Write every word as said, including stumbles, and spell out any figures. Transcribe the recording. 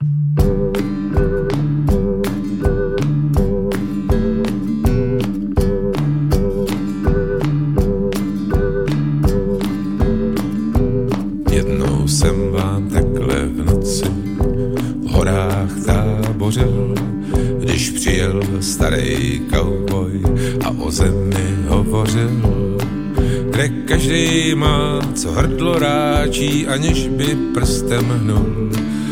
Jednou jsem vám takhle v noci v horách tábořil, když přijel starý cowboy a o zemi hovořil, kde každý má, co hrdlo ráčí, aniž by prstem hnul.